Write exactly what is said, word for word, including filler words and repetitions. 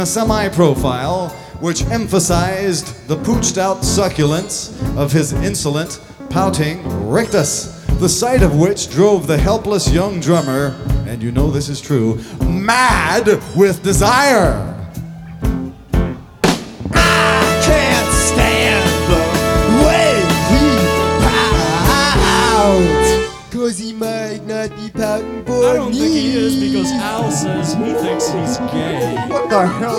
A semi-profile which emphasized the pooched-out succulence of his insolent, pouting rictus, the sight of which drove the helpless young drummer, and you know this is true, mad with desire. I can't stand the way he pouts, 'cause he might not be pouting for me. I don't think he is, because Al says he thinks he's gay. What the hell